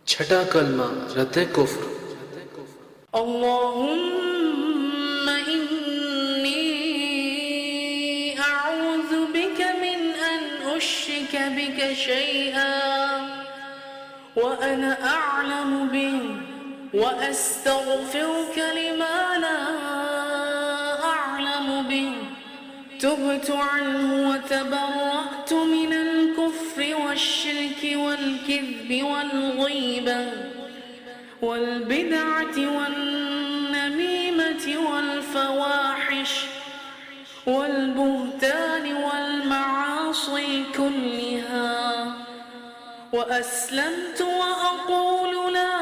छठा कलमा रद्द कुफ्र। अल्लाहुम्मा इन्नी अऊज़ु बिका मिन अन उश्रिका बिका शैअन व अना अअलमु बिही व अस्तग़फिरुका लिमा ला अअलमु बिही तुब्तु अन्हु व तबर्रअतु मिनल कुफ्रि वश्शिर्कि वल किज़्बि वल ग़ीबति والبدعة والنميمة والفواحش والبهتان والمعاصي كلها وأسلمت وأقول لا